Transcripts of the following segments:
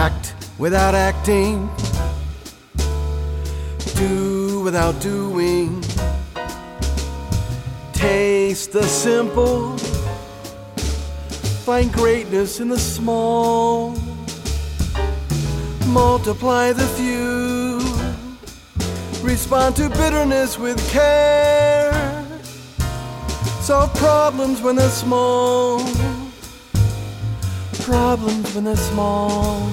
Act without acting, do without doing. Taste the simple, find greatness in the small. Multiply the few, respond to bitterness with care. Solve problems when they're small, problems when they're small.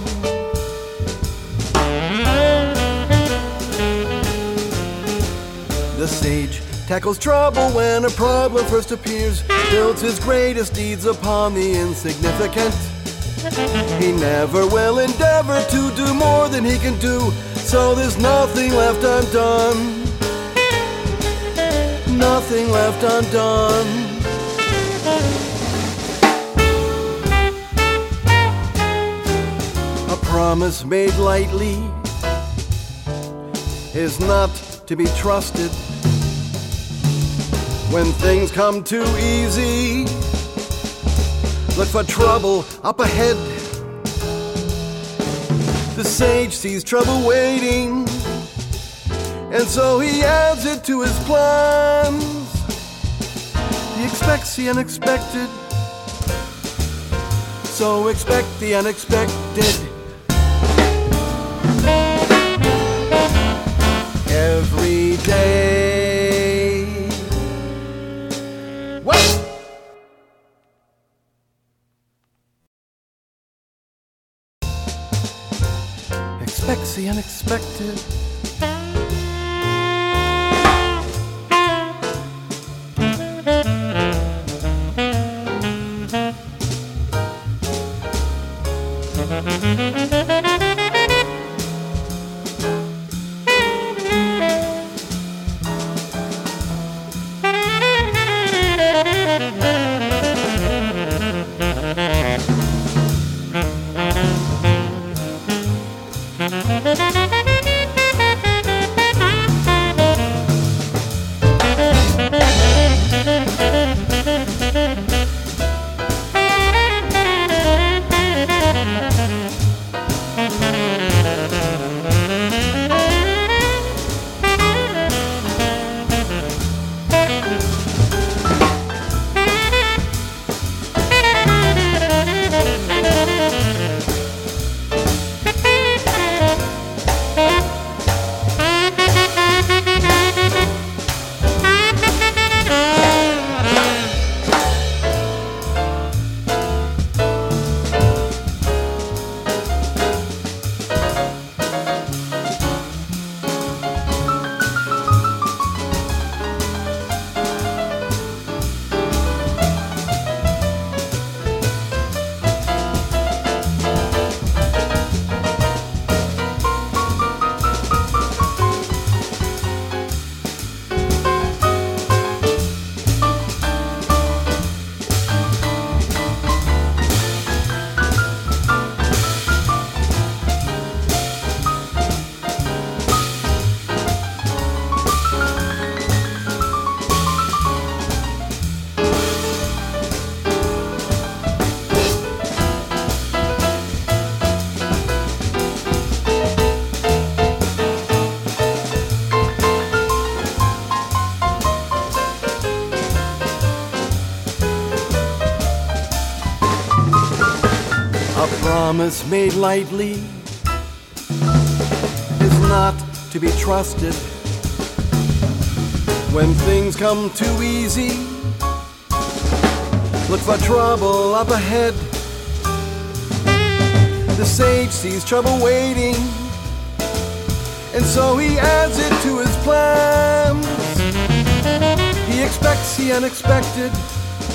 The sage tackles trouble when a problem first appears, builds his greatest deeds upon the insignificant. He never will endeavor to do more than he can do, so there's nothing left undone. Nothing left undone. A promise made lightly is not to be trusted. When things come too easy, look for trouble up ahead. The sage sees trouble waiting, and so he adds it to his plans. He expects the unexpected, so expect the unexpected. Every day. What? Expects the unexpected. A promise made lightly is not to be trusted. When things come too easy, look for trouble up ahead. The sage sees trouble waiting, and so he adds it to his plans. He expects the unexpected,